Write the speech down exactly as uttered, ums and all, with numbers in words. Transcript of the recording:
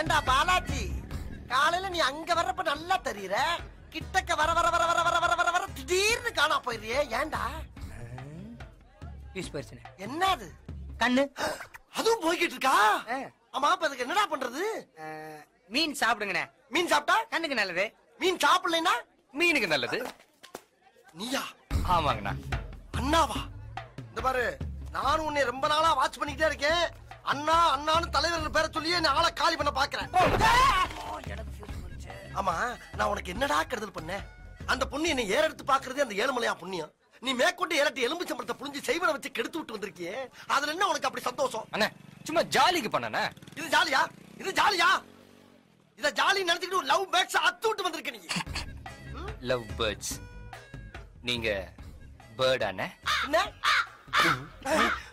ஏண்டா பாலாஜி, காலையில நீ அங்க வர்றப்ப நல்லா தெரியற, கிட்டக்க வர வர வர வர வர வர வர வர திடீர்னு காணா போயிடுறியே, ஏண்டா? என்னது கண்ணு அதுவும் போய்கிட்டு இருக்கா? ஆமா, அப்ப அதுக்கு என்னடா பண்றது? மீன் சாப்பிடுங்கண்ணே. மீன் சாப்பிட்டா கண்ணுக்கு நல்லது. மீன் சாப்பிடலைன்னா மீனுக்கு நல்லது. நீயா? ஆமாங்கண்ணா. அண்ணாவா? இந்த பாரு, நானும் உன்னை ரொம்ப நாளா வாட்ச் பண்ணிக்கிட்டே இருக்கேன். அண்ணா அண்ணான்னு தலைவர் பேரை சொல்லியே நான் ஆளை காலி பண்ண பாக்குறேன். ஆமா, நான் உனக்கு என்னடா கெடுதல் பண்ணேன்? அந்த பொண்ணு என்னை ஏற எடுத்து பாக்குறதே அந்த ஏழுமலையா புண்ணியம். நீ மேற்கொண்டு ஏறட்டு எலும்பு சம்பளத்தை புளிஞ்சு செய்வனை வச்சு கெடுத்து விட்டு வந்திருக்கியே, அதுல என்ன உனக்கு அப்படி சந்தோஷம்? அண்ணா சும்மா ஜாலிக்கு பண்ணனே. இது ஜாலியா? இது ஜாலியா? இத ஜாலி நினைச்சுக்கிட்டு லவ் பேர்ட்ஸ் அத்து விட்டு வந்திருக்க நீ. Love birds. நீங்க பேர்ட் அண்ணே? என்ன?